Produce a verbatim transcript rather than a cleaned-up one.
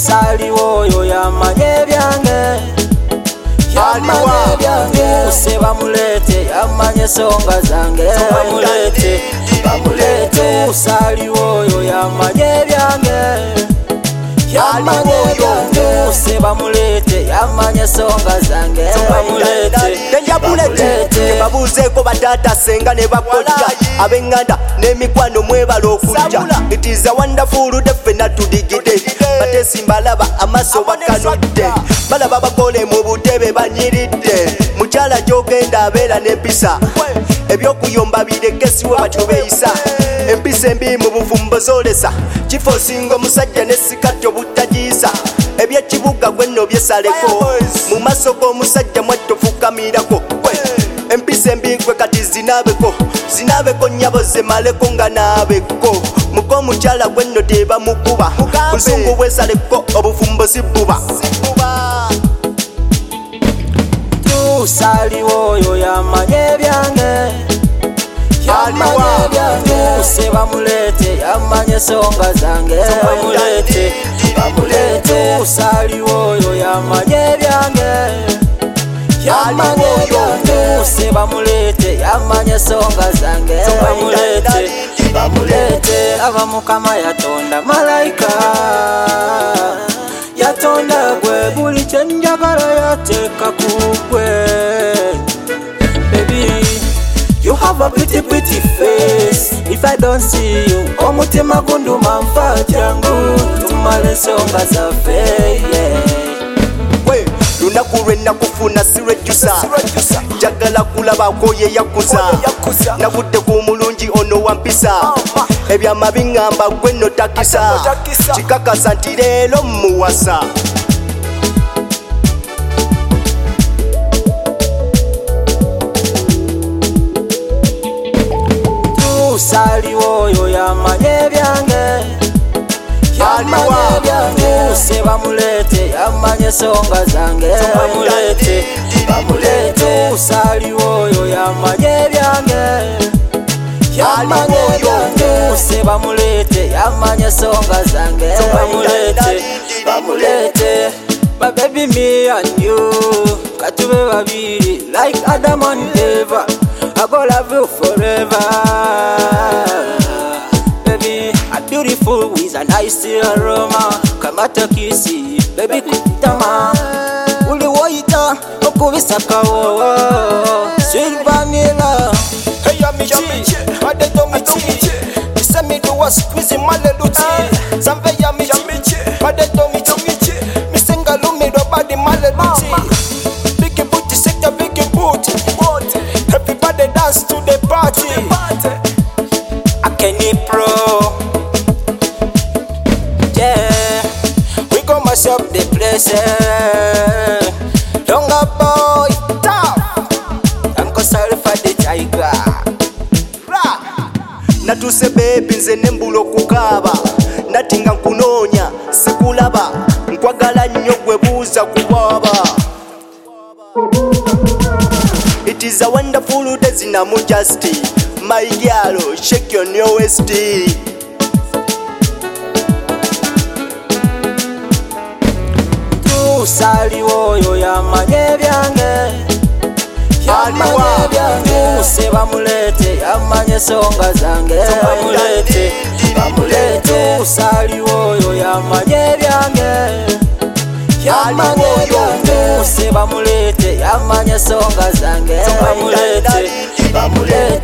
Saliwo oyo yamanye byange, yamanye byange. Use bamulete yamanye songa zange, bamulete bamulete. Saliwo oyo yamanye byange, yamanye byange. Use bamulete yamanye songa zange, bamulete bamulete. Babuzeeko batata senga ne bakojja abenganda n'emikwano mwebala okujja. It is a wonderful day fena tudigide batesimba laba amaso bakanudde balaba bagole mu butebe banyiridde mukyala gyogenda abeera n'empisa ebyokuyomba birekesiwe batubeyisa empisa embi mu buvumbo zolesa kifo singa omusajja n'essikatyo butagiisa ebyekibuga gwenno byesaleko mu maaso g'omusajja mwattofukamirako empisa embi gwe kati zinabeko zinabeko nnyabo zemaleko nga naabeko muko omukyala gwenno teba mukuba busungu bwesaleko obufumbo sibuba. Saliwo oyo yamanye byange, yamanye byange. Use bamulete yamanye songa zange, bamulete bamulete. Saliwo oyo yamanye byange, yamanye byange. Use bamulete yamanye songa zange, bamulete bamulete. Abamukama yatonda malayika, yatonda gwe buli kyenjagala yateeka kugwe. Baby, you have a pretty pretty face. If I don't see you, omutima gunduma nfa jangu tumale songa zaffe, yeah. We lunaku lwe nakufuna sirejjusa njagala kulabako ye yakuza nagudde ku mulungi ono wampisa ebyama biŋŋamba gwe no takisa kikakasa nti leero muwasa. Saliwo oyo yamanye byange, yamanye byange. Use bamulete yamanye songa zange, bamulete bamulete. Saliwo oyo yamanye byange, yamanye byange. Use bamulete yamanye songa zange, bamulete bamulete. My baby, me and you, katube babiri like Adam and Eva. I go love you forever, baby. A beautiful with a nice aroma. Kamata kisi, baby kutama. Uli waita, okubisa kawo. Sweet vanilla. Hey, amici, ade domici. Ise mi do wa squeeze maleluti. Zambe ya mici, ade domici. Misenga lumi do badi maleluti. Big booty, sector big booty. Everybody dance to the party. Akeni Pro, yeah. We go mash up the place. Longa boy, tough. Uncle sorry for the tiger. Natuse baby nze nembula okukaaba natinga nkunoonya sikulaba nkwagala nnyo gwe buuza kubaba. It is a wonderful day in Amujasti. My girl, shake your new waist. Saliwo oyo yamanye byange, yamanye byange. Use bamulete yamanye songa zange, bamulete bamulete. Saliwo oyo yamanye byange, yamanye byange. Use bamulete yamanye songa zange, bamulete bamulete.